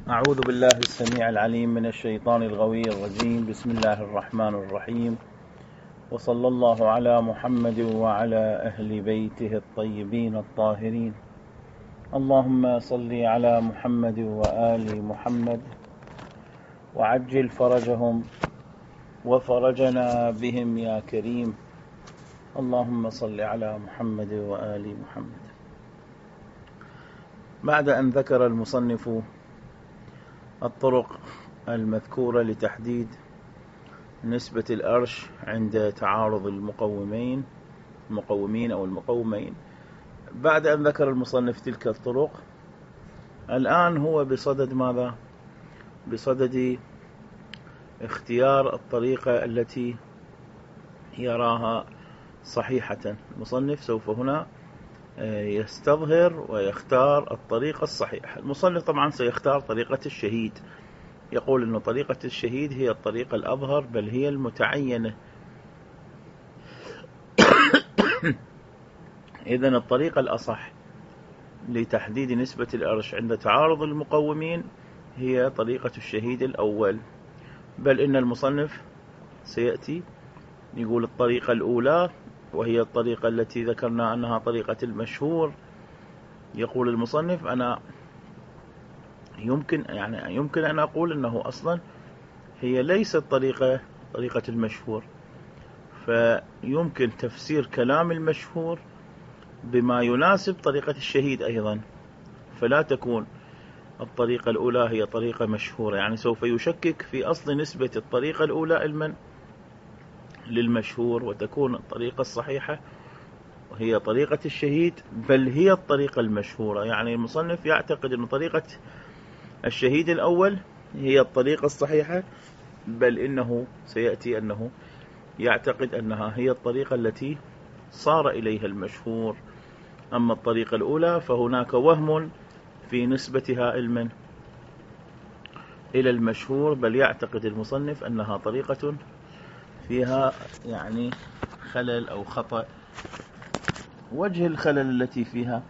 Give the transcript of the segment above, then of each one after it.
أعوذ بالله السميع العليم من الشيطان الغوي الرجيم. بسم الله الرحمن الرحيم، وصلى الله على محمد وعلى أهل بيته الطيبين الطاهرين. اللهم صل على محمد وآل محمد وعجل فرجهم وفرجنا بهم يا كريم. اللهم صل على محمد وآل محمد. بعد أن ذكر المصنف الطرق المذكورة لتحديد نسبة الأرش عند تعارض المقومين أو المقومين، بعد أن ذكر المصنف تلك الطرق، الآن هو بصدد ماذا؟ بصدد اختيار الطريقة التي يراها صحيحة. المصنف سوف هنا يستظهر ويختار الطريقة الصحيحة. المصنف طبعا سيختار طريقة الشهيد، يقول أن طريقة الشهيد هي الطريقة الأظهر، بل هي المتعينة. إذن الطريقة الأصح لتحديد نسبة الأرش عند تعارض المقومين هي طريقة الشهيد الأول، بل إن المصنف سيأتي يقول الطريقة الأولى، وهي الطريقة التي ذكرنا أنها طريقة المشهور. يقول المصنف أنا يمكن أن أقول أنه أصلا هي ليست طريقة المشهور، فيمكن تفسير كلام المشهور بما يناسب طريقة الشهيد أيضا، فلا تكون الطريقة الأولى هي طريقة مشهورة. يعني سوف يشكك في أصل نسبة الطريقة الأولى للمشهور، وتكون الطريقة الصحيحة وهي طريقة الشهيد، بل هي الطريقة المشهورة. يعني المصنف يعتقد أن طريقة الشهيد الأول هي الطريقة الصحيحة، بل إنه سيأتي أنه يعتقد أنها هي الطريقة التي صار إليها المشهور. أما الطريقة الأولى فهناك وهم في نسبتها إلى المشهور، بل يعتقد المصنف أنها طريقة فيها يعني خلل أو خطأ. وجه الخلل التي فيها،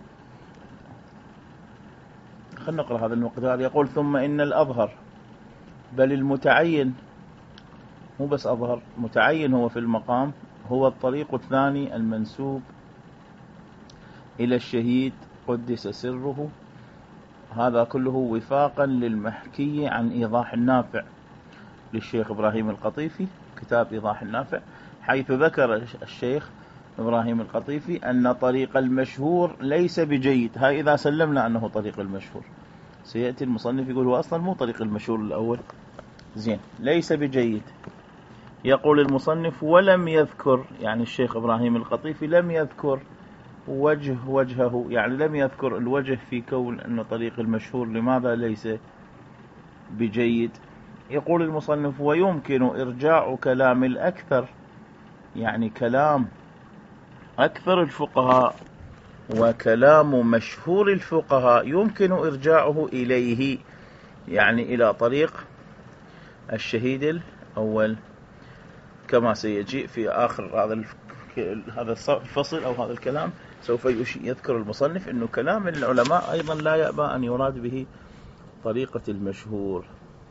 خلنا نقرأ هذا المقدار. يقول ثم إن الأظهر، بل المتعين، مو بس أظهر، متعين هو في المقام، هو الطريق الثاني المنسوب إلى الشهيد قدس سره. هذا كله وفاقا للمحكي عن إيضاح النافع للشيخ إبراهيم القطيفي، كتاب إيضاح النافع، حيث ذكر الشيخ إبراهيم القطيفي أن طريق المشهور ليس بجيد. هاي إذا سلمنا أنه طريق المشهور، سيأتي المصنف يقول هو أصلا مو طريق المشهور الأول، زين، ليس بجيد. يقول المصنف ولم يذكر، يعني الشيخ إبراهيم القطيفي لم يذكر وجهه، يعني لم يذكر الوجه في كون أن طريق المشهور لماذا ليس بجيد. يقول المصنف ويمكن إرجاع كلام الأكثر، يعني كلام أكثر الفقهاء وكلام مشهور الفقهاء يمكن إرجاعه إليه، يعني إلى طريق الشهيد الأول، كما سيجيء في آخر هذا الفصل أو هذا الكلام. سوف يذكر المصنف أنه كلام العلماء أيضا لا يأبى أن يراد به طريقة المشهور.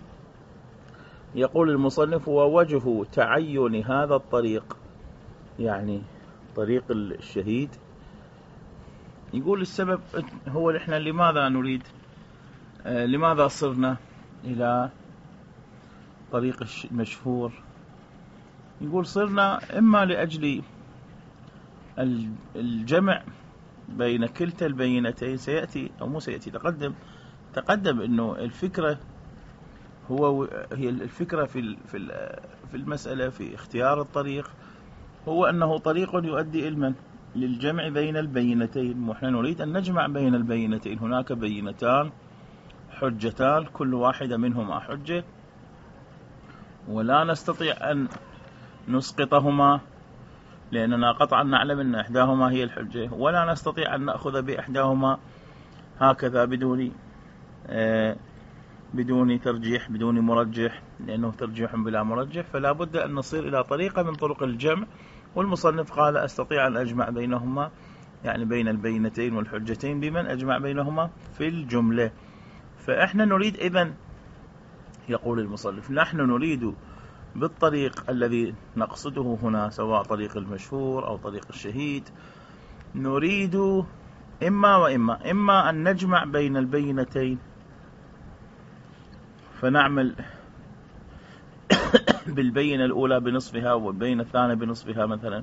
يقول المصنف ووجه تعين هذا الطريق، يعني طريق الشهيد، يقول السبب هو إحنا لماذا نريد، لماذا صرنا إلى طريق المشهور. يقول صرنا إما لأجل الجمع بين كلتا البينتين. سيأتي أو مو سيأتي، تقدم إنه الفكرة هي الفكرة في المسألة في اختيار الطريق، هو أنه طريق يؤدي للجمع بين البينتين، ونحن نريد أن نجمع بين البينتين. هناك بينتان حجتان، كل واحدة منهما حجة، ولا نستطيع أن نسقطهما، لأننا قطعا نعلم أن إحداهما هي الحجة، ولا نستطيع أن نأخذ بإحداهما هكذا بدون ترجيح، بدون مرجح، لأنه ترجيح بلا مرجح. فلا بد أن نصير إلى طريقة من طرق الجمع. والمصنف قال أستطيع أن أجمع بينهما، يعني بين البينتين والحجتين، بمن أجمع بينهما في الجملة. فإحنا نريد إذن، يقول المصنف، نحن نريد بالطريق الذي نقصده هنا، سواء طريق المشهور أو طريق الشهيد، نريد إما أن نجمع بين البينتين فنعمل بالبينة الأولى بنصفها والبينة الثانية بنصفها مثلا،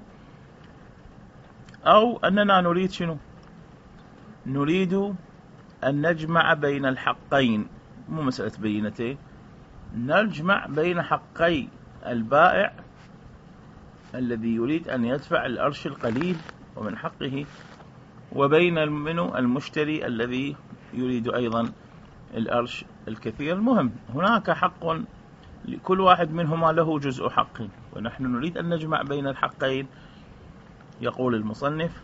أو أننا نريد شنو؟ نريد أن نجمع بين الحقين، مو مسألة بينتين، نجمع بين حقي البائع الذي يريد أن يدفع الأرش القليل ومن حقه، وبين المشتري الذي يريد أيضا الأرش الكثير. المهم هناك حق لكل واحد منهما له جزء حق، ونحن نريد أن نجمع بين الحقين. يقول المصنف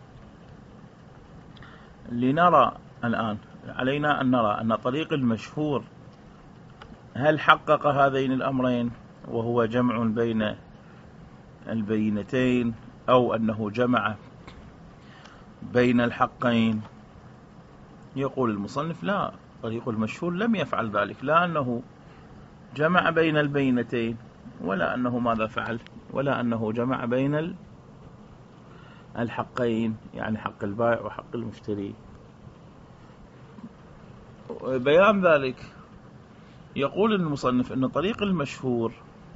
لنرى الآن، علينا أن نرى أن طريق المشهور هل حقق هذين الأمرين وهو جمع بين البينتين، أو أنه جمع بين الحقين. يقول المصنف لا، طريق المشهور لم يفعل ذلك، لا أنه جمع بين البينتين، ولا أنه ماذا فعل، ولا أنه جمع بين الحقين، يعني حق البائع وحق المشتري. بيان ذلك يقول المصنف أن طريق المشهور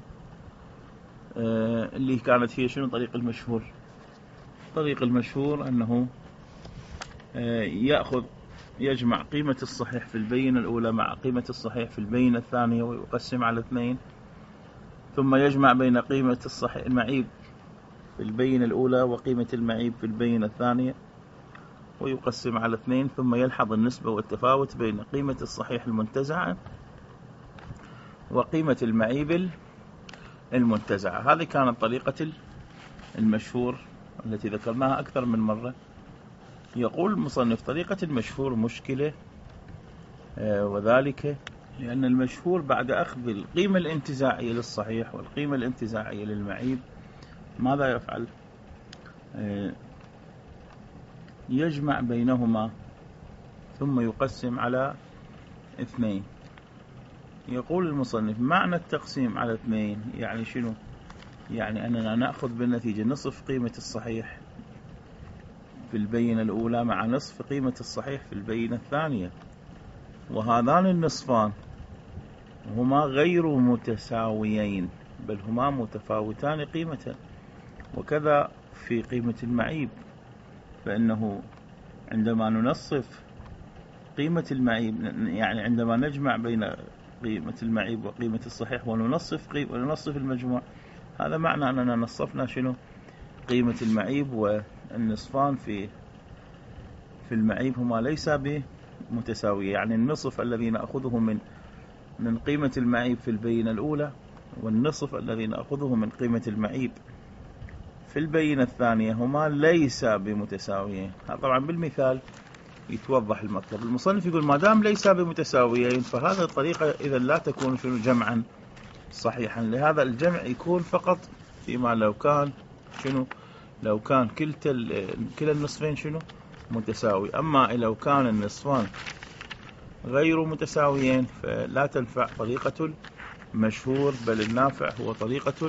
اللي كانت هي شنو طريق المشهور؟ طريق المشهور أنه يجمع قيمة الصحيح في البينة الأولى مع قيمة الصحيح في البينة الثانية ويقسم على 2، ثم يجمع بين قيمة الصحيح المعيب في البينة الأولى وقيمة المعيب في البينة الثانية ويقسم على 2، ثم يلحظ النسبة والتفاوت بين قيمة الصحيح المنتزعة وقيمة المعيب المنتزعة. هذه كانت طريقة المشهور التي ذكرناها أكثر من مرة. يقول المصنف طريقة المشهور مشكلة، وذلك لأن المشهور بعد أخذ القيمة الانتزاعية للصحيح والقيمة الانتزاعية للمعيب ماذا يفعل؟ يجمع بينهما ثم يقسم على 2. يقول المصنف معنى التقسيم على 2 يعني شنو؟ يعني أننا نأخذ بالنتيجة نصف قيمة الصحيح في البينة الأولى مع نصف قيمة الصحيح في البينة الثانية، وهذان النصفان هما غير متساويين بل هما متفاوتان قيمة. وكذا في قيمة المعيب، فإنه عندما ننصف قيمة المعيب، يعني عندما نجمع بين قيمة المعيب وقيمة الصحيح وننصف المجموع، هذا معنى أننا نصفنا شنو؟ قيمة المعيب، والنصفان في المعيب هما ليس بمتساوية، يعني النصف الذي نأخذه من قيمة المعيب في البينة الأولى والنصف الذي نأخذه من قيمة المعيب في البينة الثانية هما ليس بمتساويين. طبعا بالمثال يتوضح المطلب. المصنف يقول ما دام ليس بمتساويين فهذه الطريقة إذا لا تكون شنو؟ جمعا صحيحا. لهذا الجمع يكون فقط فيما لو كان شنو؟ لو كان كلا النصفين شنو؟ متساوي. أما لو كان النصفان غير متساويين فلا تنفع طريقة المشهور، بل النافع هو طريقة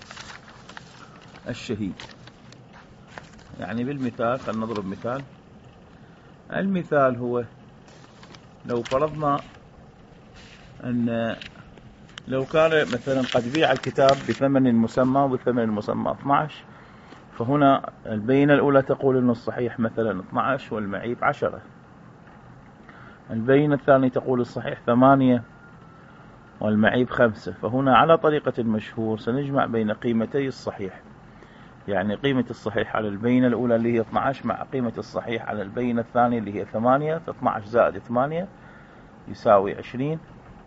الشهيد. يعني بالمثال خلينا نضرب مثال. المثال هو لو فرضنا أن لو كان مثلا قد بيع الكتاب بثمن مسمى والثمن المسمى 12، فهنا البينة الأولى تقول أن الصحيح مثلا 12 والمعيب 10، البينة الثانية تقول الصحيح 8 والمعيب 5، فهنا على طريقة المشهور سنجمع بين قيمتي الصحيح، يعني قيمة الصحيح على البينة الأولى اللي هي 12 مع قيمة الصحيح على البينة الثانية اللي هي 8، ف12 زائد 8 يساوي 20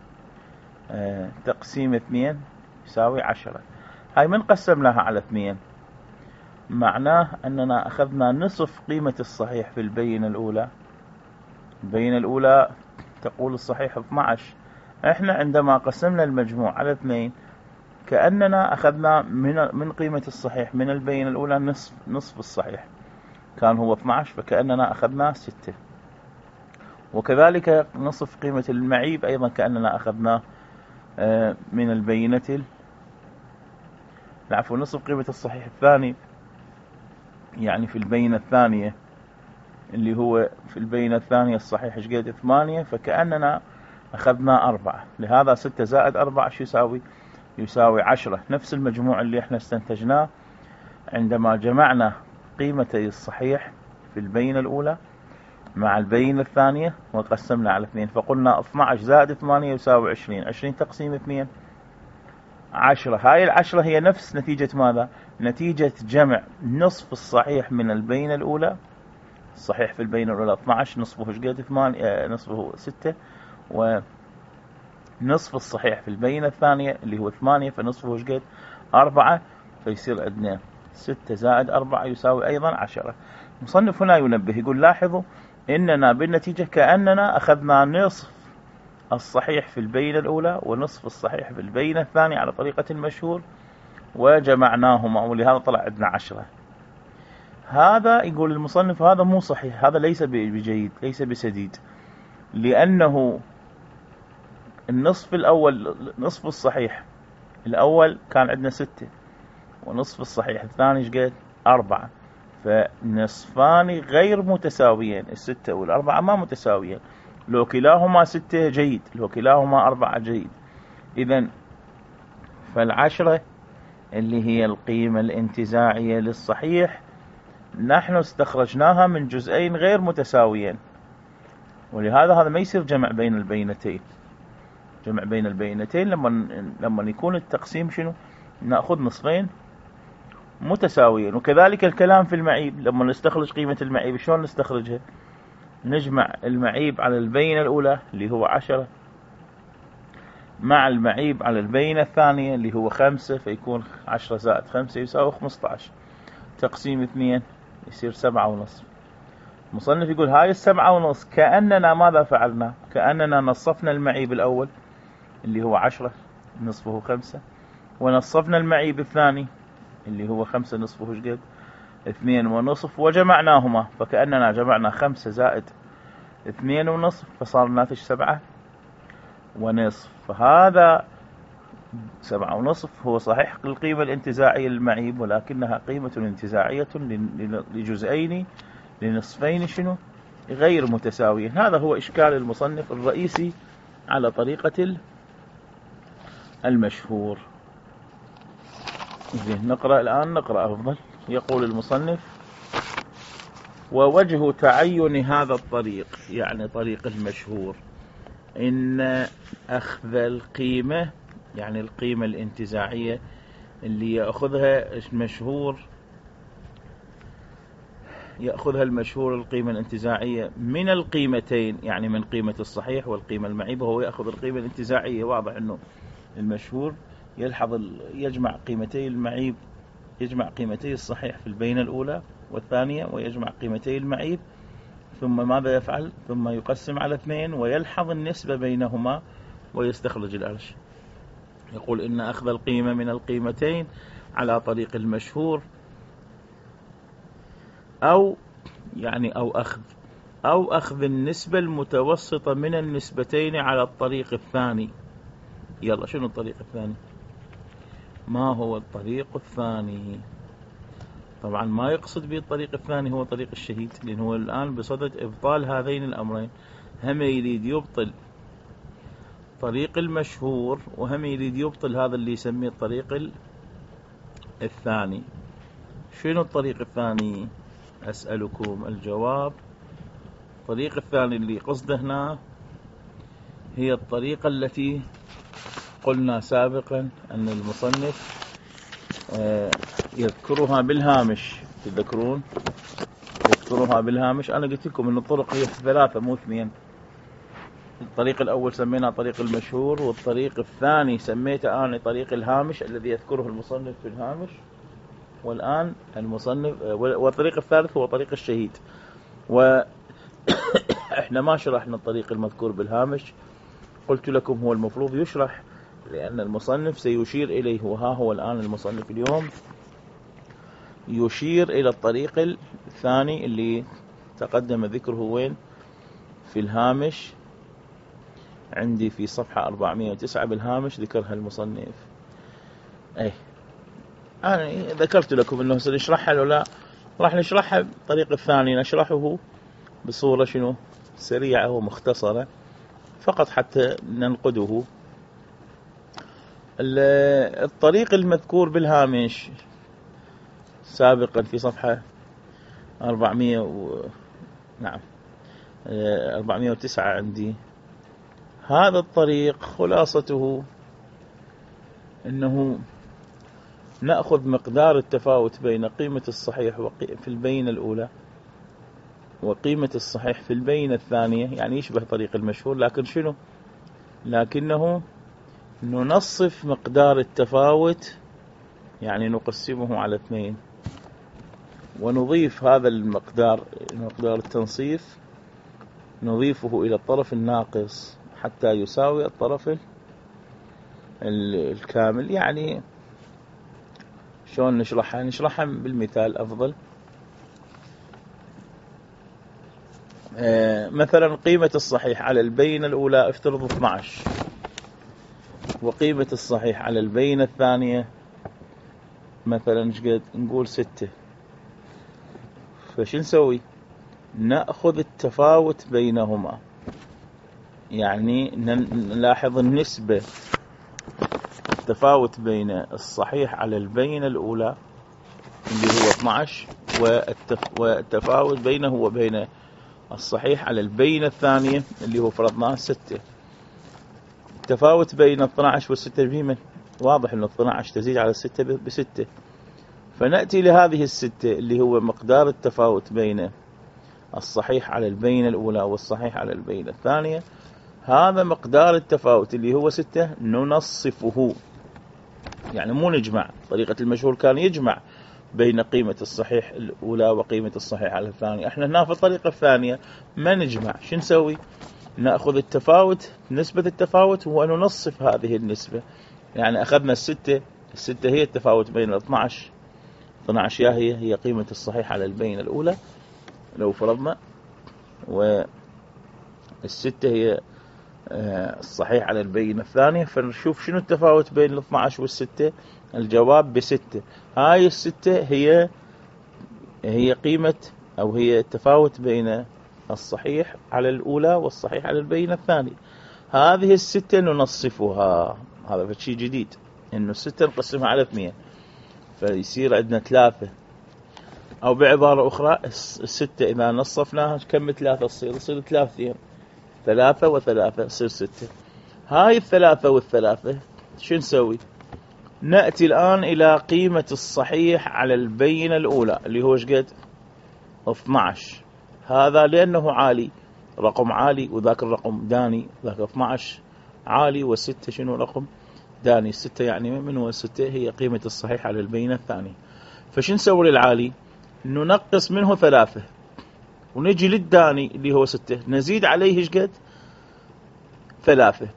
تقسيم 2 يساوي 10. هاي من قسمناها على 2 معناه أننا أخذنا نصف قيمة الصحيح في البينة الأولى. البينة الأولى تقول الصحيح 12، إحنا عندما قسمنا المجموع على 2 كأننا أخذنا من قيمة الصحيح من البينة الأولى نصف الصحيح، كان هو 12 فكأننا أخذنا 6. وكذلك نصف قيمة المعيب أيضا كأننا أخذناه من البينة العفو. نصف قيمة الصحيح الثاني يعني في البينة الثانية اللي هو في البينة الثانية الصحيح ايش قد 8، فكأننا أخذنا 4. لهذا 6 زائد 4 شو يساوي؟ يساوي 10. نفس المجموع اللي احنا استنتجناه عندما جمعنا قيمتي الصحيح في البينة الأولى مع البينة الثانية وقسمنا على 2، فقلنا 12 زائد 8 يساوي 20. 20 تقسيم 2 10. هاي 10 هي نفس نتيجة ماذا؟ نتيجة جمع نصف الصحيح من البينة الأولى. الصحيح في البينة الأولى 12، نصفه ايش قد 8، نصفه 6، ونصف الصحيح في البينة الثانية اللي هو 8 فنصفه ايش قد 4، فيصير عندنا 6 زائد 4 يساوي أيضا 10. المصنف هنا ينبه يقول لاحظوا إننا بالنتيجة كأننا أخذنا نصف الصحيح في البينة الأولى ونصف الصحيح في البينة الثانية على طريقة المشهور وجمعناهما، ولهذا طلع عندنا 10. هذا يقول المصنف هذا مو صحيح، هذا ليس بجيد، ليس بسديد، لأنه النصف الأول، نصف الصحيح الأول كان عندنا 6، ونصف الصحيح الثاني ايش قد 4، فنصفان غير متساويين. 6 و4 ما متساويين، لو كلاهما 6 جيد، لو كلاهما 4 جيد. إذن فال10 اللي هي القيمة الانتزاعية للصحيح نحن استخرجناها من جزئين غير متساويين، ولهذا هذا ما يصير جمع بين البينتين. جمع بين البينتين لما يكون التقسيم شنو؟ نأخذ نصفين متساويين. وكذلك الكلام في المعيب، لما نستخرج قيمة المعيب شلون نستخرجها؟ نجمع المعيب على البينة الأولى اللي هو 10 مع المعيب على البينة الثانية اللي هو 5، فيكون 10 زائد 5 يساوي 15، تقسيم 2 يصير 7.5. المصنف يقول هاي 7.5 كأننا ماذا فعلنا؟ كأننا نصفنا المعيب الأول اللي هو 10 نصفه 5، ونصفنا المعيب الثاني اللي هو 5 نصفه ايش قد 2.5، وجمعناهما، فكأننا جمعنا 5 زائد 2.5 فصار الناتج 7.5. فهذا 7.5 هو صحيح القيمة الانتزاعية للمعيب، ولكنها قيمة انتزاعية لجزئين لنصفين شنو غير متساويين. هذا هو إشكال المصنف الرئيسي على طريقة المشهور. نقرأ الآن، نقرأ أفضل. يقول المصنف: ووجه تعين هذا الطريق، يعني طريق المشهور، إن أخذ القيمة، يعني القيمة الانتزاعية اللي يأخذها المشهور، يأخذها المشهور القيمة الانتزاعية من القيمتين، يعني من قيمة الصحيح والقيمة المعيبة، وهو يأخذ القيمة الانتزاعية. واضح أنه المشهور يجمع قيمتي المعيب، يجمع قيمتي الصحيح في البينة الأولى والثانية، ويجمع قيمتي المعيب، ثم ماذا يفعل؟ ثم يقسم على 2 ويلحظ النسبة بينهما ويستخرج الأرش. يقول إن أخذ القيمة من القيمتين على طريق المشهور، أو أخذ النسبة المتوسطة من النسبتين على الطريق الثاني. يلا، شنو الطريق الثاني؟ ما هو الطريق الثاني؟ طبعا ما يقصد به الطريق الثاني هو طريق الشهيد، لأنه هو الآن بصدد إبطال هذين الأمرين. هم يريد يبطل طريق المشهور، وهم يريد يبطل هذا اللي يسميه الطريق الثاني. شنو الطريق الثاني؟ أسألكم الجواب. الطريق الثاني اللي قصده هنا هي الطريقة التي قلنا سابقا أن المصنف يذكرها بالهامش. تذكرون؟ يذكرها بالهامش. أنا قلت لكم أن الطرق هي 3 مو 2. الطريق الأول سمينا طريق المشهور، والطريق الثاني سميته أنا طريق الهامش الذي يذكره المصنف في الهامش، والآن المصنف، والطريق الثالث هو طريق الشهيد. وإحنا ما شرحنا الطريق المذكور بالهامش، قلت لكم هو المفروض يشرح لأن المصنف سيشير إليه. وها هو الآن المصنف اليوم يشير إلى الطريق الثاني اللي تقدم ذكره وين؟ في الهامش عندي في صفحة 409 بالهامش ذكرها المصنف. أنا ذكرت لكم أنه سنشرحها لو لا راح نشرحها بالطريقة الثانية، نشرحه بصورة شنو سريعة ومختصرة فقط حتى ننقده. الطريق المذكور بالهامش سابقا في صفحة 409 عندي، هذا الطريق خلاصته أنه نأخذ مقدار التفاوت بين قيمة الصحيح في البينة الأولى وقيمة الصحيح في البينة الثانية، يعني يشبه طريق المشهور، لكن شنو؟ لكنه ننصف مقدار التفاوت، يعني نقسمه على 2 ونضيف هذا المقدار، مقدار التنصيف نضيفه إلى الطرف الناقص حتى يساوي الطرف الكامل. يعني شلون نشرحها؟ نشرحها بالمثال أفضل. مثلا قيمة الصحيح على البينة الأولى افترض 12 وقيمة الصحيح على البينة الثانية مثلا شقد نقول 6، فشو نسوي؟ نأخذ التفاوت بينهما، يعني نلاحظ النسبة، التفاوت بين الصحيح على البينة الأولى اللي هو 12 والتفاوت بينه وبين الصحيح على البينة الثانية اللي هو فرضناه 6. التفاوت بين 12 و6 بهما واضح أن 12 تزيد على 6 ب6، فنأتي لهذه 6 اللي هو مقدار التفاوت بين الصحيح على البينة الأولى والصحيح على البينة الثانية. هذا مقدار التفاوت اللي هو 6 ننصفه، يعني مو نجمع. طريقة المشهور كان يجمع بين قيمة الصحيح الأولى وقيمة الصحيح على الثانية، احنا هنا في الطريقة الثانية ما نجمع. شو نسوي؟ نأخذ التفاوت، نسبة التفاوت وننصف هذه النسبة. يعني أخذنا 6 هي التفاوت بين 12 هي قيمة الصحيح على البينة الأولى لو فرضنا، والستة هي الصحيح على البينة الثانية. فنشوف شنو التفاوت بين 12 والستة، الجواب ب6. هاي ال6 هي قيمة أو هي التفاوت بين الصحيح على الأولى والصحيح على البينة الثانية. هذه ال6 ننصفها، هذا شيء جديد، إنه 6 نقسمها على 2 فيصير عندنا 3. أو بعبارة أخرى 6 إذا نصفناها كم 3 تصير 3 3 و3 تصير 6. هاي 3 و3 شو نسوي؟ نأتي الآن إلى قيمة الصحيح على البينة الأولى اللي هو شقد 12. هذا لأنه عالي، رقم عالي، وذاك الرقم داني، ذاك 12 عالي والستة شنو رقم داني. 6 يعني من هو 6 هي قيمة الصحيح على البينة الثانية. فشو نسوي للعالي؟ ننقص منه 3 ونجي للداني اللي هو 6 نزيد عليه شقد 3.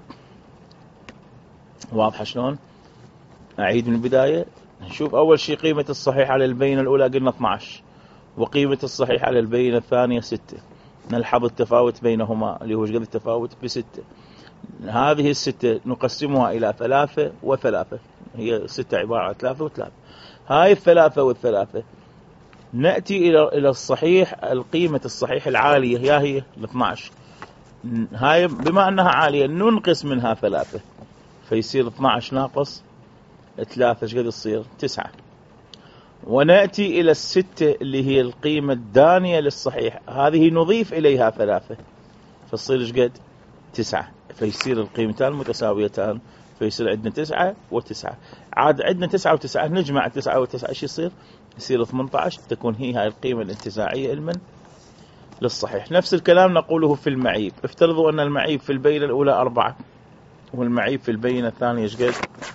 واضح شلون؟ أعيد من البداية. نشوف أول شيء قيمة الصحيح على البينة الأولى قلنا 12 وقيمة الصحيح على البينة الثانية 6. نلحظ التفاوت بينهما اللي هو شقد التفاوت ب6. هذه ال6 نقسمها إلى 3 و3، هي 6 عبارة عن 3 و3. هاي 3 والثلاثة نأتي إلى الصحيح، القيمة الصحيح العالية هي 12. هاي بما أنها عالية ننقص منها 3 فيصير 12 ناقص 3 شقد تصير 9. ونأتي إلى 6 اللي هي القيمة الدانية للصحيح، هذه نضيف إليها 3 فتصير شقد 9، فيصير القيمتان متساويتان، فيصير عندنا 9 و9. عاد عندنا 9 و9 نجمع 9 و9 ايش يصير 18. تكون هاي القيمة الانتزاعية للصحيح. نفس الكلام نقوله في المعيب. افترضوا أن المعيب في البينة الأولى 4 والمعيب في البينة الثانية شقد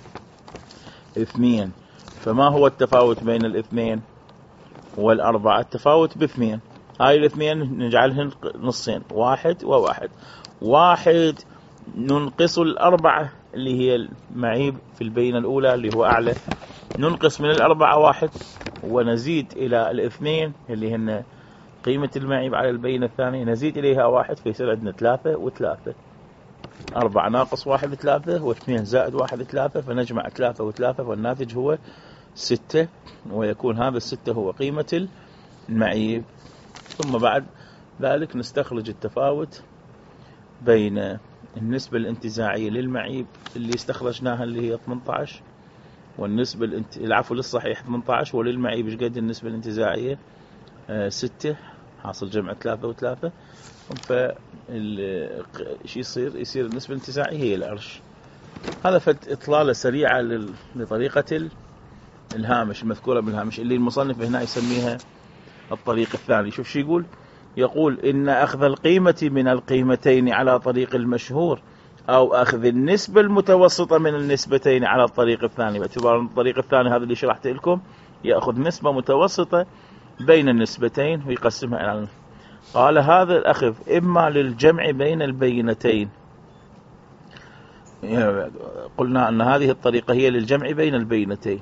2. فما هو التفاوت بين 2 وال4؟ التفاوت ب2. هاي ال2 نجعلهن نصين، 1 و1. 1 ننقص 4 اللي هي المعيب في البينة الأولى اللي هو أعلى، ننقص من 4 1 ونزيد إلى 2 اللي هن قيمة المعيب على البينة الثانية نزيد إليها 1 فيصير عندنا 3 و3. 4 ناقص 1 3 و2 زائد 1 3 فنجمع 3 و3 والناتج هو 6 ويكون هذا 6 هو قيمة المعيب. ثم بعد ذلك نستخرج التفاوت بين النسبة الانتزاعية للمعيب اللي استخرجناها اللي هي 18 والنسبة العفو للصحيح 18 وللمعيب ايش قد النسبة الانتزاعية 6 حاصل جمع 3 و3 فشي يصير النسبة الانتزاعية هي العرش. هذا إطلالة سريعة لطريقة الهامش المذكورة بالهامش اللي المصنف هنا يسميها الطريق الثاني. شوف شو يقول إن أخذ القيمة من القيمتين على طريق المشهور أو أخذ النسبة المتوسطة من النسبتين على الطريق الثاني. باعتبار الطريق الثاني هذا اللي شرحت لكم يأخذ نسبة متوسطة بين النسبتين ويقسمها على قال هذا الأخذ إما للجمع بين البينتين. قلنا أن هذه الطريقة هي للجمع بين البينتين.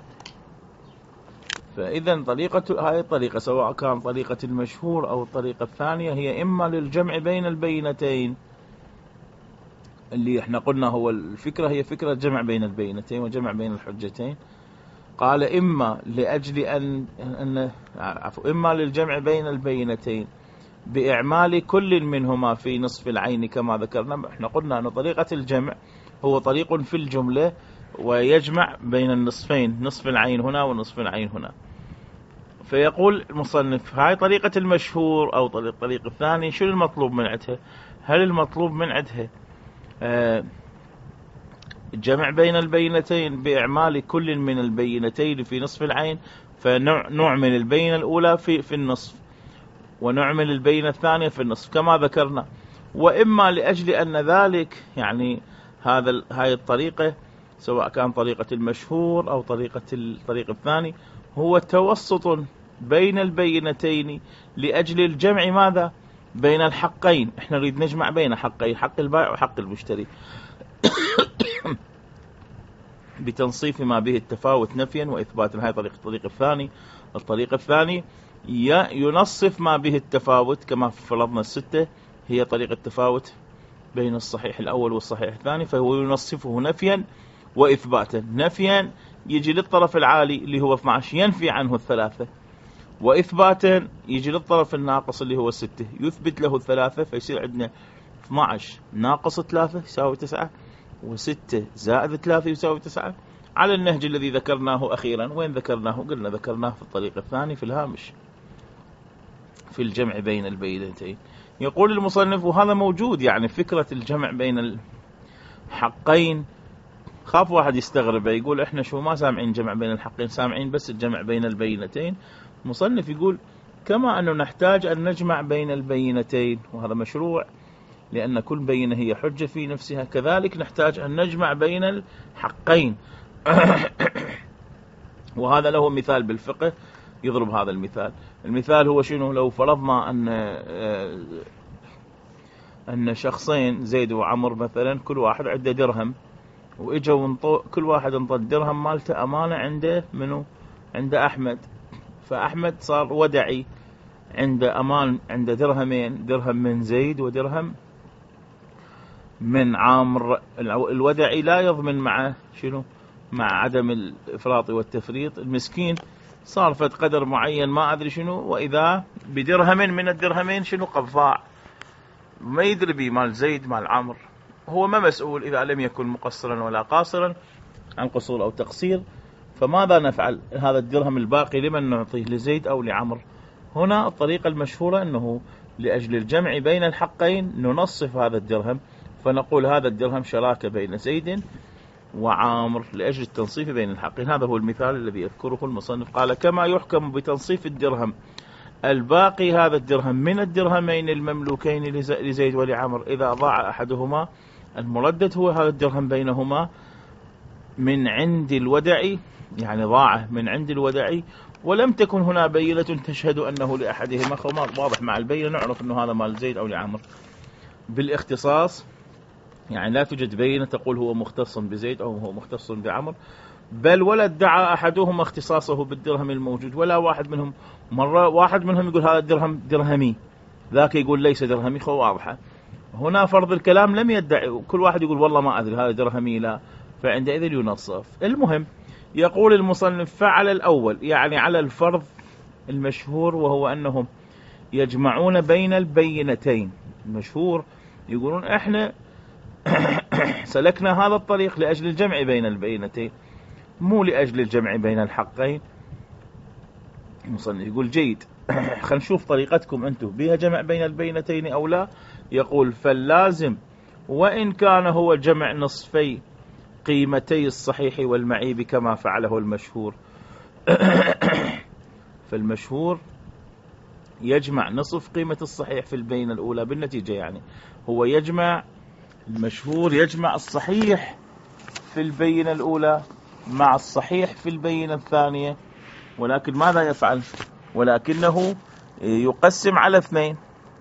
فإذا هذه الطريقة سواء كان طريقة المشهور أو الطريقة الثانية هي إما للجمع بين البينتين اللي احنا قلنا هو الفكرة هي فكرة جمع بين البينتين وجمع بين الحجتين. قال إما لأجل إما للجمع بين البينتين بإعمال كل منهما في نصف العين كما ذكرنا. احنا قلنا أن طريقة الجمع هو طريق في الجملة ويجمع بين النصفين نصف العين هنا ونصف العين هنا. فيقول المصنف هاي طريقة المشهور أو الطريق الثاني شو المطلوب من عندها؟ هل المطلوب من عندها جمع بين البينتين بإعمال كل من البينتين في نصف العين فنعمل البينة الأولى في النصف ونعمل البينة الثانية في النصف كما ذكرنا. وإما لأجل أن ذلك يعني هاي الطريقة سواء كان طريقة المشهور أو الطريق الثاني هو توسط بين البينتين لأجل الجمع ماذا؟ بين الحقين. احنا نريد نجمع بين حقين حق البائع وحق المشتري بتنصيف ما به التفاوت نفيا وإثباتا. هاي الطريق الثاني ينصف ما به التفاوت كما فرضنا 6 هي طريقة التفاوت بين الصحيح الأول والصحيح الثاني فهو ينصفه نفيا وإثباتا. نفيا يجي للطرف العالي اللي هو 12 ينفي عنه 3 وإثباتا يجي للطرف الناقص اللي هو 6 يثبت له 3 فيصير عندنا 12 ناقص 3 يساوي 9 و6 زائد 3 يساوي 9 على النهج الذي ذكرناه أخيرا. وين ذكرناه؟ قلنا ذكرناه في الطريق الثاني في الهامش في الجمع بين البينتين. يقول المصنف وهذا موجود يعني فكرة الجمع بين الحقين. خاف واحد يستغرب يقول احنا شو ما سامعين جمع بين الحقين سامعين بس الجمع بين البينتين. المصنف يقول كما أنه نحتاج أن نجمع بين البينتين وهذا مشروع لأن كل بينة هي حجة في نفسها كذلك نحتاج أن نجمع بين الحقين. وهذا له مثال بالفقه يضرب هذا المثال هو شنو؟ لو فرضنا أن شخصين زيد وعمر مثلا كل واحد عنده درهم وإجوا كل واحد انطى الدرهم مالته أمانة عنده عند أحمد. فأحمد صار ودعي عنده أمان عنده درهمين درهم من زيد ودرهم من عامر. الودعي لا يضمن مع مع عدم الإفراط والتفريط. المسكين صار فد قدر معين ما أدري وإذا بدرهم من الدرهمين قد ضاع ما يدري بي مال زيد مال عمر. هو ما مسؤول إذا لم يكن مقصرا ولا قاصرا عن قصور أو تقصير. فماذا نفعل؟ هذا الدرهم الباقي لمن نعطيه لزيد أو لعمر؟ هنا الطريقة المشهورة أنه لأجل الجمع بين الحقين ننصف هذا الدرهم فنقول هذا الدرهم شراكة بين زيد وعامر لأجل التنصيف بين الحقين. هذا هو المثال الذي يذكره المصنف. قال كما يحكم بتنصيف الدرهم الباقي هذا الدرهم من الدرهمين المملوكين لزيد ولعمر إذا ضاع أحدهما المردد هو هذا الدرهم بينهما من عند الودعي يعني ضاع من عند الودعي ولم تكن هنا بينة تشهد أنه لأحدهما. واضح مع البينة نعرف أنه هذا مال زيد أو لعمر. بالاختصاص يعني لا توجد بينة تقول هو مختص بزيد أو هو مختص بعمر بل ولا ادعى أحدهما اختصاصه بالدرهم الموجود، ولا واحد منهم مرة واحد منهم يقول هذا الدرهم درهمي، ذاك يقول ليس درهمي، واضحة. هنا فرض الكلام لم يدعي، كل واحد يقول والله ما أدري هذا درهمي لا، فعندئذ ينصف. المهم يقول المصنف فعل الأول، يعني على الفرض المشهور، وهو أنهم يجمعون بين البينتين. المشهور يقولون احنا سلكنا هذا الطريق لأجل الجمع بين البينتين، مو لأجل الجمع بين الحقين. المصنف يقول جيد، خلينا نشوف طريقتكم أنتم بها جمع بين البينتين أو لا. يقول فاللازم وإن كان هو جمع نصفي قيمتي الصحيح والمعيب كما فعله المشهور. فالمشهور يجمع نصف قيمة الصحيح في البينة الأولى بالنتيجة، يعني هو يجمع، المشهور يجمع الصحيح في البينة الأولى مع الصحيح في البينة الثانية، ولكن ماذا يفعل؟ ولكنه يقسم على اثنين.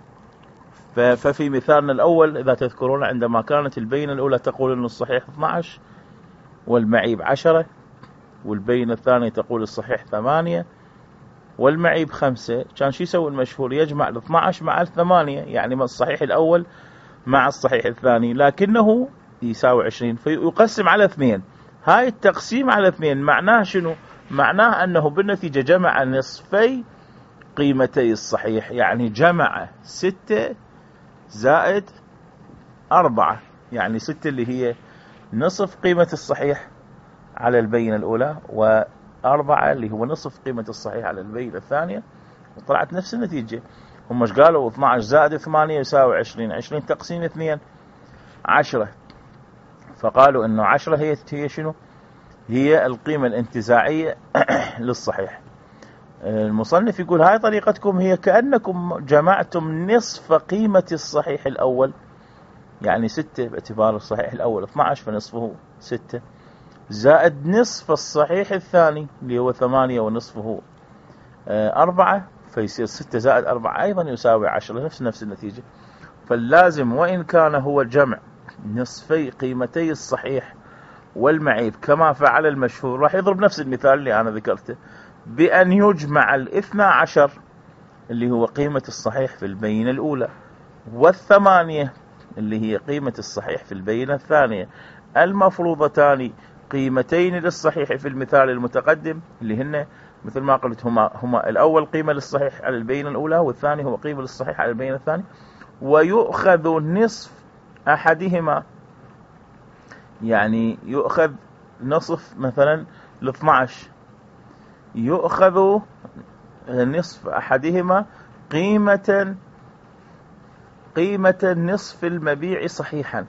ففي مثالنا الأول إذا تذكرون عندما كانت البينة الأولى تقول أن الصحيح 12 والمعيب 10، والبينة الثانية تقول الصحيح 8 والمعيب 5، كان شو يسوي المشهور؟ يجمع ال 12 مع ال 8، يعني الصحيح الأول مع الصحيح الثاني، لكنه يساوي 20، فيقسم على 2. هاي التقسيم على 2 معناه شنو؟ معناه أنه بالنتيجة جمع نصفي قيمتي الصحيح، يعني جمع 6 زائد 4، يعني 6 اللي هي نصف قيمة الصحيح على البينة الأولى، و4 اللي هو نصف قيمة الصحيح على البينة الثانية، وطلعت نفس النتيجة. هم ايش قالوا؟ 12 زائد 8 يساوي 20، 20 تقسيم 2 10، فقالوا انه 10 هي شنو؟ هي القيمة الانتزاعية للصحيح. المصنف يقول هاي طريقتكم هي كأنكم جمعتم نصف قيمة الصحيح الأول، يعني 6 باعتبار الصحيح الأول 12 فنصفه 6، زائد نصف الصحيح الثاني اللي هو 8 ونصفه 4، فيصير 6 زائد 4 أيضا يساوي 10، نفس النتيجة. فاللازم وإن كان هو جمع نصفي قيمتي الصحيح والمعيب كما فعل المشهور، راح يضرب نفس المثال اللي أنا ذكرته، بأن يجمع 12 اللي هو قيمة الصحيح في البينة الأولى، وال8 اللي هي قيمة الصحيح في البينة الثانية، المفروضتان قيمتين للصحيح في المثال المتقدم، اللي هن مثل ما قلت هما الأول قيمة للصحيح على البينة الأولى، والثاني هو قيمة للصحيح على البينة الثانية. ويؤخذ نصف أحدهما، يعني يؤخذ نصف مثلا ل12، يؤخذ نصف أحدهما قيمة نصف المبيع صحيحا.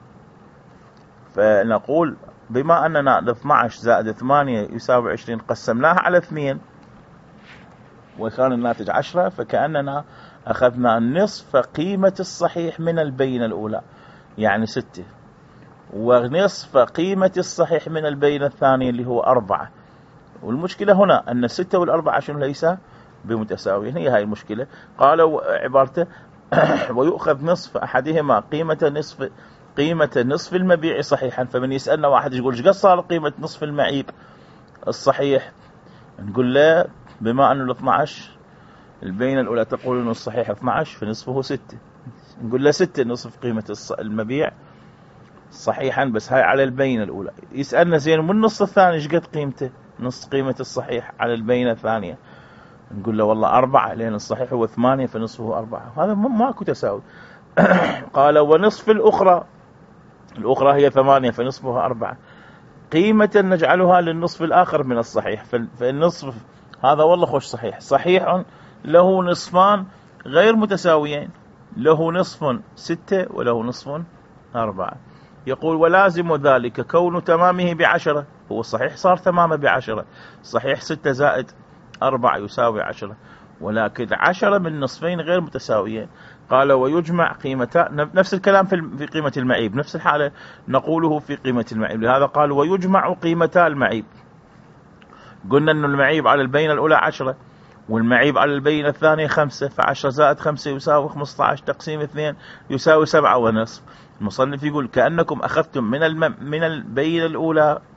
فنقول بما أننا 12 زائد 8 يساوي 20 قسمناها على 2 وكان الناتج 10، فكأننا أخذنا نصف قيمة الصحيح من البينة الأولى يعني 6، ونصف قيمة الصحيح من البينة الثانية اللي هو 4. والمشكلة هنا أن 6 والأربعة شنو ليس بمتساويين، هي هاي المشكلة. قالوا عبارته ويؤخذ نصف أحدهما قيمة نصف المبيع صحيحا. فمن يسألنا واحد يقول ايش قد صار قيمة نصف المعيب الصحيح، نقول له بما أنه 12 البينة الأولى تقول أنه الصحيح 12 فنصفه 6، نقول له 6 نصف قيمة المبيع صحيحا، بس هاي على البينة الأولى. يسألنا زين والنص الثاني ايش قد قيمته؟ نص قيمة الصحيح على البينة الثانية، نقول له والله 4 لأن الصحيح هو 8 فنصفه 4. هذا ماكو تساوي. قال ونصف الأخرى هي 8 فنصفها 4، قيمة نجعلها للنصف الآخر من الصحيح. فالنصف هذا والله خوش صحيح له نصفان غير متساويين، له نصف 6 وله نصف 4. يقول ولازم ذلك كون تمامه ب10، هو الصحيح صار تمامه ب10، صحيح 6 زائد 4 يساوي 10، ولكن 10 من نصفين غير متساويين. قال ويجمع قيمتان، نفس الكلام في قيمة المعيب، نفس الحالة نقوله في قيمة المعيب، لهذا قال ويجمع قيمتا المعيب. قلنا أن المعيب على البينة الأولى 10 والمعيب على البينة الثانية 5، ف10 زائد 5 يساوي 15 تقسيم 2 يساوي 7.5. المصنف يقول كأنكم أخذتم من البينة الأولى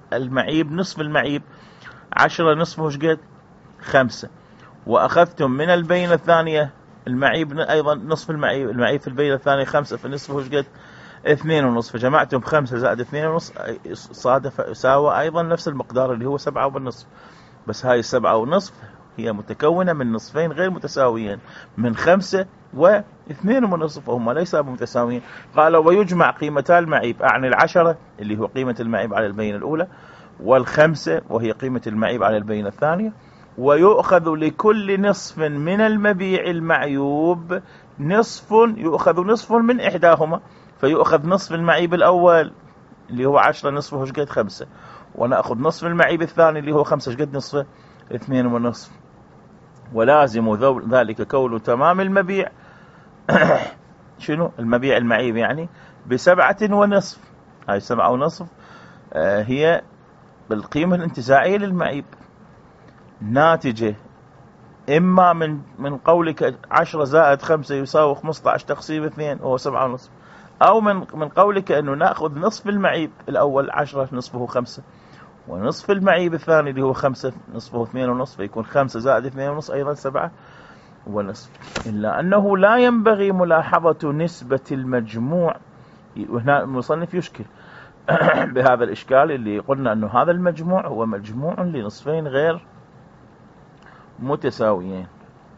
المعيب نصف المعيب 10 نصفه شقد 5، وأخذتم من البينة الثانية المعيب أيضا نصف المعيب، المعيب في البينة الثانية 5 فنصفه شقد 2.5، فجمعتم 5 زائد 2.5 صادف ساوى أيضا نفس المقدار اللي هو 7.5. بس هاي 7.5 هي متكونة من نصفين غير متساويين، من 5 و2.5، فهم ليس متساويين. قال ويجمع قيمتا المعيب، أعني 10 اللي هو قيمة المعيب على البينة الأولى، وال5 وهي قيمة المعيب على البينة الثانية، ويؤخذ لكل نصف من المبيع المعيوب نصف، يؤخذ نصف من إحداهما، فيؤخذ نصف المعيب الأول اللي هو 10 نصفه شقد 5، ونأخذ نصف المعيب الثاني اللي هو 5 شقد نصفه 2.5. ولازم ذلك كون تمام المبيع شنو المبيع المعيب يعني ب7.5. هاي 7.5 هي بالقيمة الانتزاعية للمعيب، ناتجة إما من قولك 10 زائد 5 يساوي 15 تقسيم 2 وهو 7.5، أو من قولك أنه نأخذ نصف المعيب الأول 10 نصفه 5، ونصف المعيب الثاني اللي هو 5 نصفه 2.5، فيكون 5 زائد 2.5 أيضا 7.5. إلا أنه لا ينبغي ملاحظة نسبة المجموع، وهنا المصنف يشكل بهذا الإشكال اللي قلنا أنه هذا المجموع هو مجموع لنصفين غير متساويين.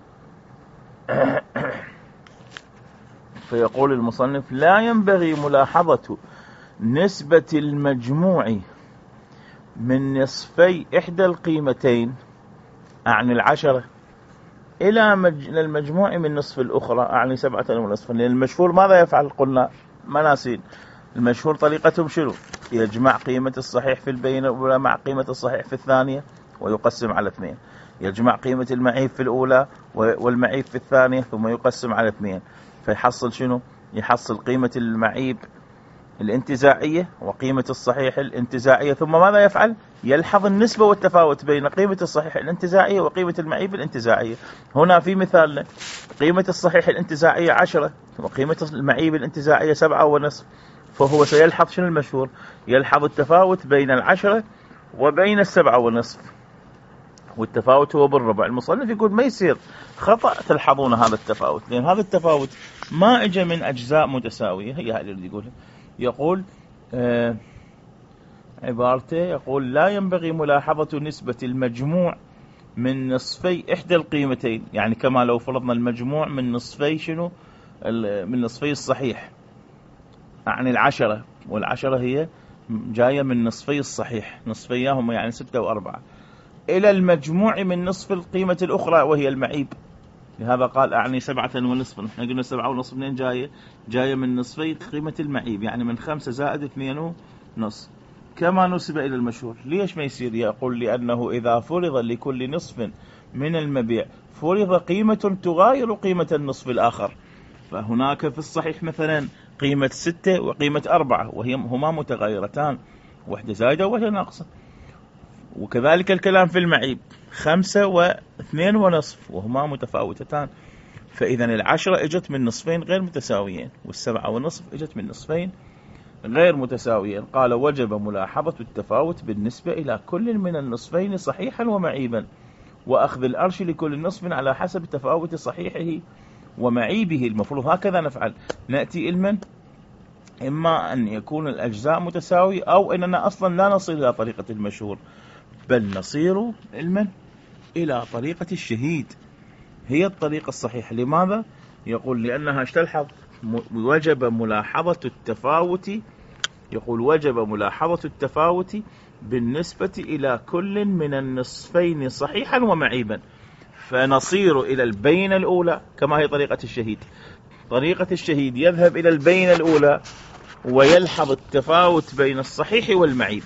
فيقول المصنف لا ينبغي ملاحظة نسبة المجموع من نصفي إحدى القيمتين، أعني 10 إلى المجموع من نصف الأخرى، أعني 7.5. لأن المشهور ماذا يفعل؟ قلنا مناسين المشهور طريقتهم شنو؟ يجمع قيمة الصحيح في البينة الأولى مع قيمة الصحيح في الثانية ويقسم على 2، يجمع قيمة المعيب في الأولى والمعيب في الثانية ثم يقسم على 2، فيحصل شنو؟ يحصل قيمة المعيب الانتزاعية وقيمة الصحيح الانتزاعية، ثم ماذا يفعل؟ يلحظ النسبة والتفاوت بين قيمة الصحيح الانتزاعية وقيمة المعيب الانتزاعية. هنا في مثال قيمة الصحيح الانتزاعية 10 وقيمة المعيب الانتزاعية 7.5، فهو سيلحظ شنو المشهور؟ يلحظ التفاوت بين 10 وبين 7.5، والتفاوت هو بالربع. المصنف يقول ما يصير خطأ تلحظون هذا التفاوت، لأن هذا التفاوت ما اجى من أجزاء متساوية. هي هذا اللي يقوله. يقول عبارته يقول لا ينبغي ملاحظة نسبة المجموع من نصفي إحدى القيمتين، يعني كما لو فرضنا المجموع من نصفي شنو؟ من نصفي الصحيح، يعني 10، والعشرة هي جاية من نصفي الصحيح، نصفياهم يعني 6 و4، إلى المجموع من نصف القيمة الأخرى وهي المعيب. لهذا قال أعني 7.5. نحن قلنا 7.5 منين جاية؟ جاية من نصفي قيمة المعيب، يعني من 5 زائد 2.5 كما نسب إلى المشهور. ليش ما يصير؟ يقول لأنه إذا فرض لكل نصف من المبيع فرض قيمة تغاير قيمة النصف الآخر، فهناك في الصحيح مثلا قيمة 6 وقيمة 4 وهما متغايرتان، واحدة زايدة وواحدة ناقصة. وكذلك الكلام في المعيب 5 و2.5 وهما متفاوتتان، فإذا 10 اجت من نصفين غير متساويين، وال7.5 اجت من نصفين غير متساويين. قال وجب ملاحظة التفاوت بالنسبة إلى كل من النصفين صحيحا ومعيبا، وأخذ الأرش لكل نصف على حسب تفاوت صحيحه ومعيبه. المفروض هكذا نفعل، نأتي إما أن يكون الأجزاء متساوية، أو أننا أصلا لا نصل إلى طريقة المشهور، بل نصير إلى طريقة الشهيد، هي الطريقة الصحيحة. لماذا؟ يقول لأنها تلحظ وجب ملاحظة التفاوت، يقول وجب ملاحظة التفاوت بالنسبة إلى كل من النصفين صحيحا ومعيبا، فنصير إلى البينة الأولى كما هي طريقة الشهيد. طريقة الشهيد يذهب إلى البينة الأولى ويلحظ التفاوت بين الصحيح والمعيب،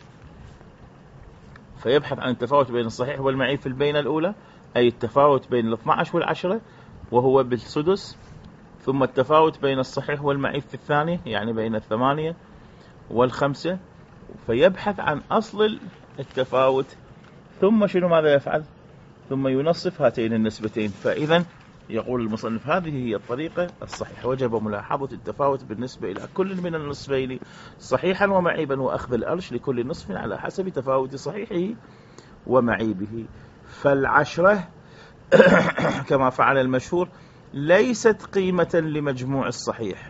فيبحث عن التفاوت بين الصحيح والمعيب في البينة الأولى، أي التفاوت بين 12 وال10 وهو بالسدس، ثم التفاوت بين الصحيح والمعيب في الثانية يعني بين 8 و5، فيبحث عن أصل التفاوت، ثم شنو ماذا يفعل؟ ثم ينصف هاتين النسبتين. فإذا يقول المصنف هذه هي الطريقة الصحيحة، وجب ملاحظة التفاوت بالنسبة إلى كل من النصفين صحيحا ومعيبا، وأخذ الأرش لكل نصف على حسب تفاوت صحيحه ومعيبه. فالعشرة كما فعل المشهور ليست قيمة لمجموع الصحيح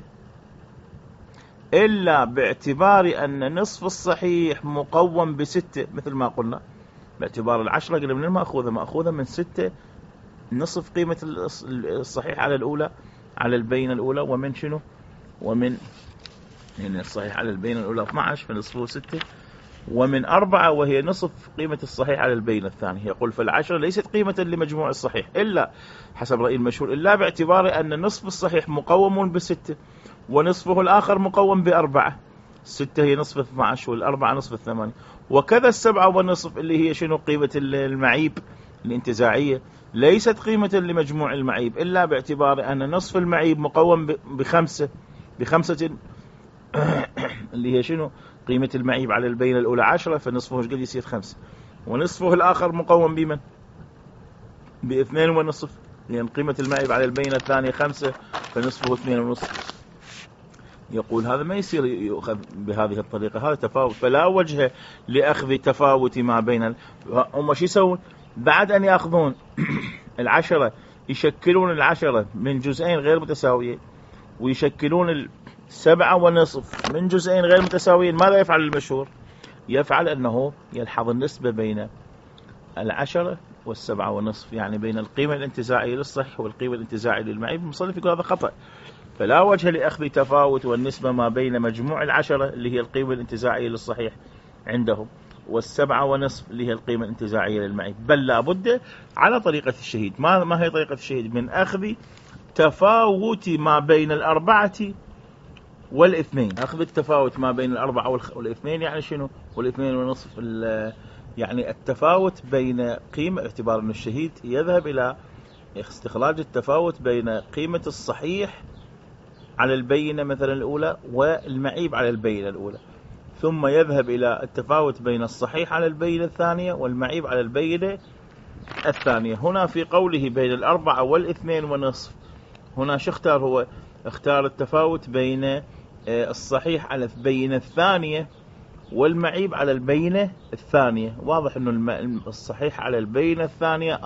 إلا باعتبار أن نصف الصحيح مقوم بستة، مثل ما قلنا باعتبار العشرة قلنا من المأخوذة مأخوذة من ستة، نصف قيمة الصحيح على الأولى على البينة الأولى، ومن شنو ومن يعني الصحيح على البينة الأولى 12 فنصفه 6، ومن 4 وهي نصف قيمة الصحيح على البينة الثانية. يقول فالعشرة ليست قيمة لمجموع الصحيح إلا حسب رأي المشهور إلا باعتبار أن نصف الصحيح مقوم ب6 ونصفه الآخر مقوم ب4، 6 هي نصف 12 والأربعة نصف 8، وكذا 7 والنصف اللي هي شنو قيمة المعيب الانتزاعية ليست قيمة لمجموع المعيب إلا باعتبار أن نصف المعيب مقوم بخمسة اللي هي شنو قيمة المعيب على البينة الأولى 10 فنصفه قد يصير 5، ونصفه الآخر مقوم بمن ب2.5 لأن قيمة المعيب على البينة الثانية 5 فنصفه 2.5. يقول هذا ما يصير يؤخذ بهذه الطريقة، هذا تفاوت، فلا وجه لأخذ تفاوت ما بين هم شو يسوون بعد أن يأخذون العشرة يشكلون العشرة من جزئين غير متساويين ويشكلون 7.5 من جزئين غير متساويين. ماذا يفعل المشهور؟ يفعل أنه يلحظ النسبة بين 10 و7.5 يعني بين القيمة الانتزاعية للصحيح والقيمة الانتزاعية للمعيب. المصنف يقول هذا خطأ، فلا وجه لأخذ تفاوت والنسبة ما بين مجموع 10 اللي هي القيمة الانتزاعية للصحيح عندهم وال7.5 اللي هي القيمة الانتزاعية للمعيب، بل لا بد على طريقة الشهيد. ما هي طريقة الشهيد؟ من أخذ تفاوت ما بين 4 و2. أخذ التفاوت ما بين 4 و2 يعني شنو؟ وال2.5 يعني التفاوت بين قيمة، اعتبار أن الشهيد يذهب إلى استخراج التفاوت بين قيمة الصحيح على البينة مثلا الأولى والمعيب على البينة الأولى، ثم يذهب إلى التفاوت بين الصحيح على البينة الثانية والمعيب على البينة الثانية. هنا في قوله بين 4 و2.5 هنا شو اختار؟ هو اختار التفاوت بين الصحيح على البينة الثانية والمعيب على البينة الثانية. واضح أنه الصحيح على البينة الثانية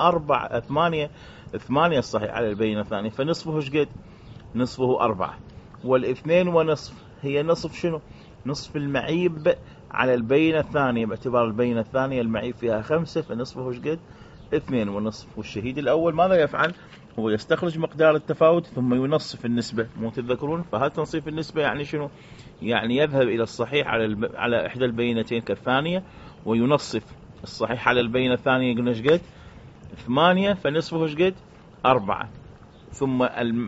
8 الصحيح على البينة الثانية فنصفه ايش قد؟ نصفه 4، وال2.5 هي نصف شنو؟ نصف المعيب على البينة الثانية باعتبار البينة الثانية المعيب فيها 5 فنصفه ايش قد؟ 2.5. والشهيد الأول ماذا يفعل؟ هو يستخرج مقدار التفاوت ثم ينصف النسبة. مو تتذكرون؟ فهذا تنصيف النسبة يعني شنو؟ يعني يذهب إلى الصحيح على إحدى البينتين كالثانية وينصف الصحيح على البينة الثانية قلنا ايش قد؟ 8 فنصفه ايش قد؟ 4، ثم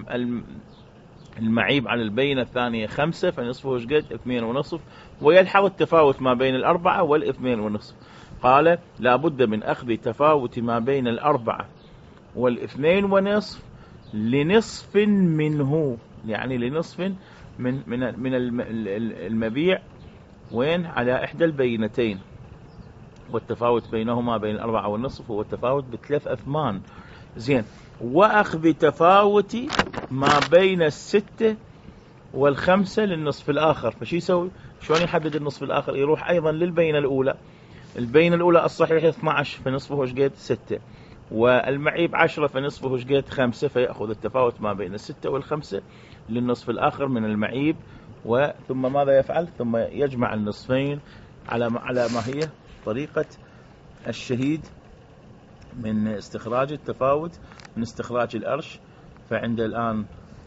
المعيب على البينة الثانية 5 فنصفه ايش قد؟ 2.5، ويلحظ التفاوت ما بين 4 وال2.5. قال لا بد من أخذ تفاوت ما بين 4 وال2.5 لنصف منه، يعني لنصف من المبيع وين؟ على إحدى البينتين، والتفاوت بينهما بين 4.5 هو التفاوت ب3 أثمان. زين، وأخذ تفاوت ما بين 6 و5 للنصف الآخر. فشي يسوي؟ شلون يحدد النصف الآخر؟ يروح أيضا للبينة الأولى، البينة الأولى الصحيح 12 فنصفه ايش قد؟ 6، والمعيب 10 فنصفه ايش قد؟ 5، فيأخذ التفاوت ما بين 6 و5 للنصف الآخر من المعيب، ثم ماذا يفعل؟ ثم يجمع النصفين على ما هي طريقة الشهيد من استخراج التفاوت من استخراج الأرش. فعند الآن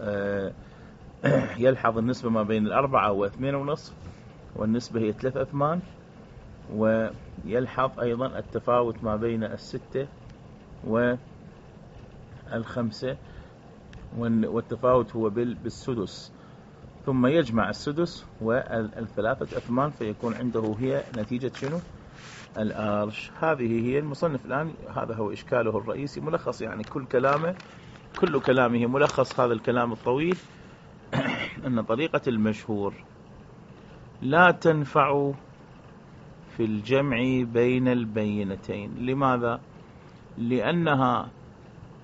يلحظ النسبة ما بين 4 و2.5 والنسبة هي 3 أثمان، ويلحظ أيضا التفاوت ما بين 6 و5 والتفاوت هو بالسدس، ثم يجمع السدس والثلاثة أثمان فيكون عنده هي نتيجة شنو؟ الأرش. هذه هي المصنف الآن، هذا هو إشكاله الرئيسي، ملخص يعني كل كلامه ملخص هذا الكلام الطويل أن طريقة المشهور لا تنفع في الجمع بين البينتين. لماذا؟ لأنها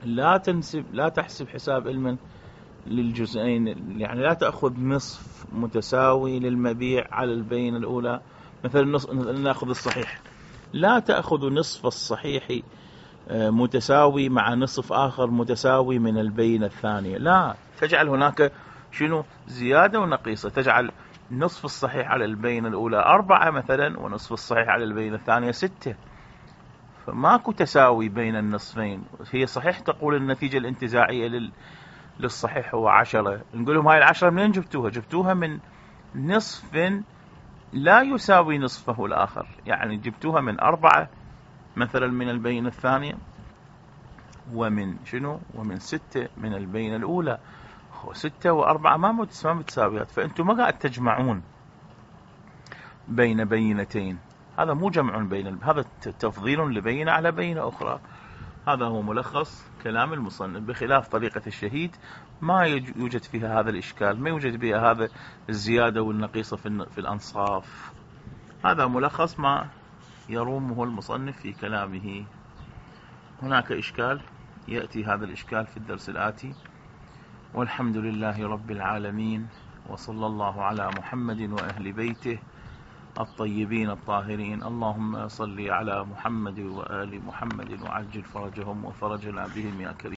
لا تحسب حساب علما للجزئين، يعني لا تأخذ نصف متساوي للمبيع على البينة الأولى. مثلا نأخذ الصحيح، لا تأخذ نصف الصحيح متساوي مع نصف آخر متساوي من البينة الثانية، لا، تجعل هناك شنو زيادة ونقيصة، تجعل نصف الصحيح على البينة الأولى 4 مثلا، ونصف الصحيح على البينة الثانية 6. فماكو تساوي بين النصفين. هي صحيح تقول النتيجة الانتزاعية للصحيح هو 10، نقول لهم هاي ال10 منين جبتوها؟ جبتوها من نصف لا يساوي نصفه الآخر، يعني جبتوها من 4 مثلا من البينة الثانية، ومن شنو؟ ومن 6 من البينة الأولى. 6 و4 ما متساويات، فأنتم ما قاعد تجمعون بين بينتين، هذا مو جمع هذا تفضيل لبينة على بينة أخرى. هذا هو ملخص كلام المصنف، بخلاف طريقة الشهيد ما يوجد فيها هذا الإشكال، ما يوجد بها هذا الزيادة والنقيصة في الأنصاف. هذا ملخص ما يرومه المصنف في كلامه. هناك إشكال، يأتي هذا الإشكال في الدرس الآتي. والحمد لله رب العالمين، وصلى الله على محمد وأهل بيته الطيبين الطاهرين. اللهم صل على محمد وآل محمد وعجل فرجهم وفرجنا بهم يا كريم.